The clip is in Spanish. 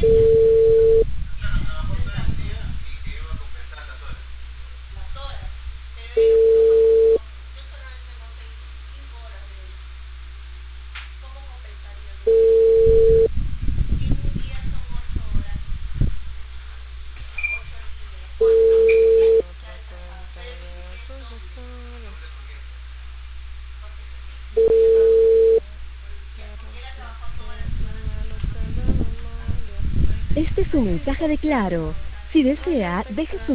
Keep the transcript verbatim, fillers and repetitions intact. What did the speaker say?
Otra cuenta de tus estados. Quiero que no me lo sé de memoria. Este es un mensaje de Claro. Si desea, deje su